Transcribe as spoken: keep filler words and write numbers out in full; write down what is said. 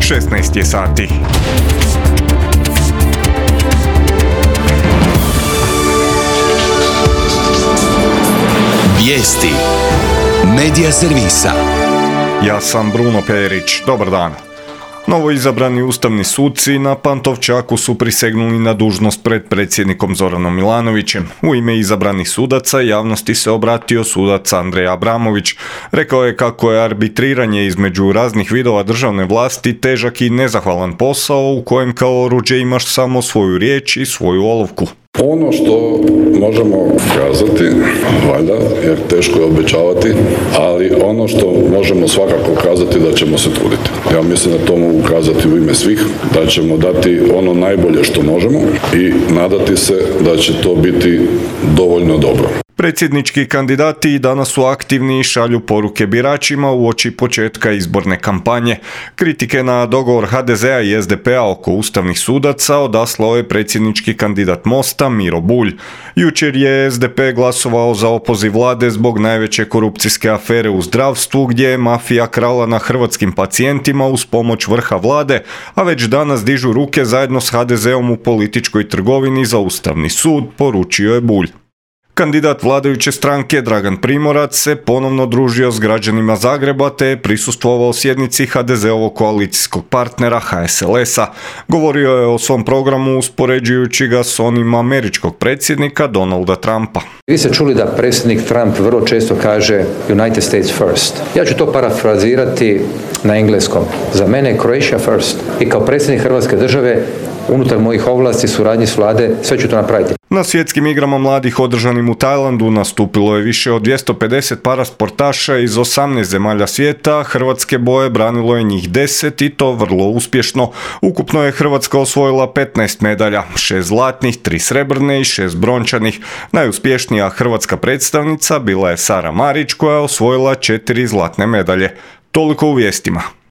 šesnaest je sati. Vijesti Medija servisa. Ja sam Bruno Perić. Dobar dan. Novo izabrani ustavni suci na Pantovčaku su prisegnuli na dužnost pred predsjednikom Zoranom Milanovićem. U ime izabranih sudaca javnosti se obratio sudac Andrej Abramović. Rekao je kako je arbitriranje između raznih vidova državne vlasti težak i nezahvalan posao u kojem kao oruđe imaš samo svoju riječ i svoju olovku. Ono što možemo kazati, valjda, jer teško je obećavati, ali ono što možemo svakako kazati da ćemo se truditi. Ja mislim da to mogu kazati u ime svih, da ćemo dati ono najbolje što možemo i nadati se da će to biti dovoljno dobro. Predsjednički kandidati danas su aktivni i šalju poruke biračima uoči početka izborne kampanje. Kritike na dogovor ha de zea i es de pe a oko ustavnih sudaca odaslao je predsjednički kandidat Mosta Miro Bulj. Jučer je es de pe glasovao za opoziv vlade zbog najveće korupcijske afere u zdravstvu gdje je mafija krala na hrvatskim pacijentima uz pomoć vrha vlade, a već danas dižu ruke zajedno s ha de zeom u političkoj trgovini za ustavni sud, poručio je Bulj. Kandidat vladajuće stranke Dragan Primorac se ponovno družio s građanima Zagreba te je prisustvovao sjednici ha de zeovog koalicijskog partnera ha es el es-a. Govorio je o svom programu uspoređujući ga s onim američkog predsjednika Donalda Trumpa. Vi ste čuli da predsjednik Trump vrlo često kaže United States first. Ja ću to parafrazirati na engleskom. Za mene je Croatia first. I kao predsjednik Hrvatske države unutar mojih ovlasti, suradnji s vlade, sve ću to napraviti. Na svjetskim igrama mladih održanim u Tajlandu nastupilo je više od dvjesto pedeset parasportaša iz osamnaest zemalja svijeta, hrvatske boje branilo je njih deset i to vrlo uspješno. Ukupno je Hrvatska osvojila petnaest medalja, šest zlatnih, tri srebrne i šest brončanih. Najuspješnija hrvatska predstavnica bila je Sara Marić koja je osvojila četiri zlatne medalje. Toliko u vijestima.